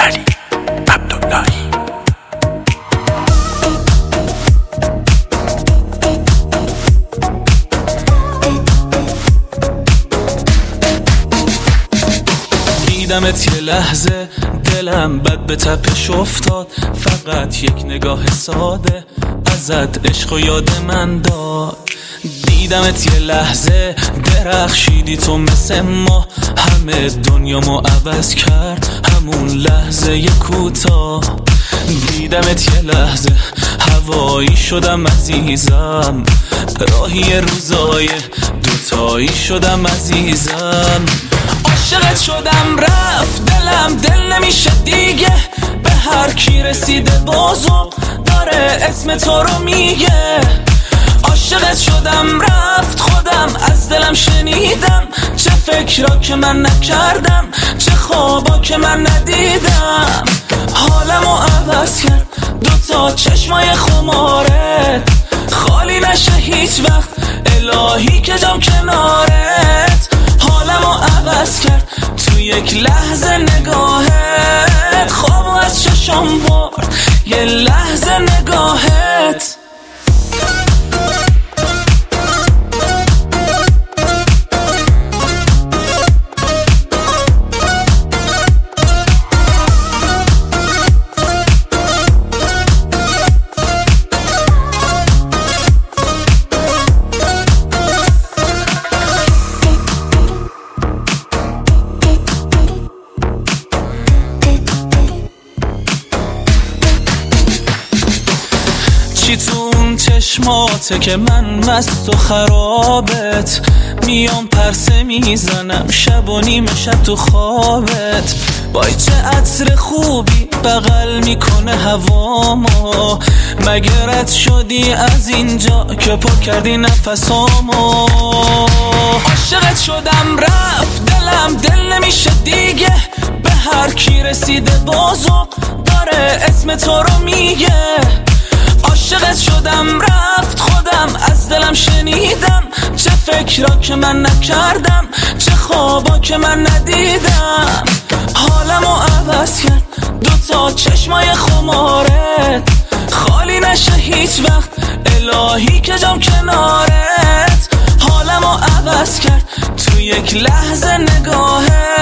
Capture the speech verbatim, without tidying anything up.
علی عبداللهی. دیدمت یه لحظه دلم بد به تپش افتاد، فقط یک نگاه ساده ازت عشق و یاد من داد. دیدمت یه لحظه درخشیدی تو مثل ما، همه دنیامو عوض کرد همون لحظه یه کوتاه. دیدمت یه لحظه هوایی شدم عزیزم، راهی روزای دوتایی شدم عزیزم. عاشقت شدم رفت دلم دل نمیشه دیگه، به هر کی رسیده بازم داره اسم تو رو میگه. عاشقت شدم رفت خودم از دلم شنیدم، چه فکرا که من نکردم، چه خوابا که من ندیدم. حالمو عوض کرد دوتا چشمای خمارت، خالی نشه هیچ وقت الهی که جام کنارت. حالمو عوض کرد تو یک لحظه نگاهت، خوابو از چشم برد یه لحظه نگاهت. چی تو اون چشماته که من مست و خرابت، میام پرسه میزنم شب و نیمه شب تو خوابت. وای چه عطر خوبی بغل میکنه هوامو، مگه رد شدی از اینجا که پر کردی نفسامو. عاشقت شدم رفت دلم دل نمیشه دیگه، به هر کی رسیده بازم داره اسم تو رو میگه. عاشقت شدم رفت خودم از دلم شنیدم، چه فکرا که من نکردم، چه خوابا که من ندیدم. حالمو عوض کرد دوتا چشمای خمارت، خالی نشه هیچ وقت الهی که جام کنارت. حالمو عوض کرد تو یک لحظه نگاهت،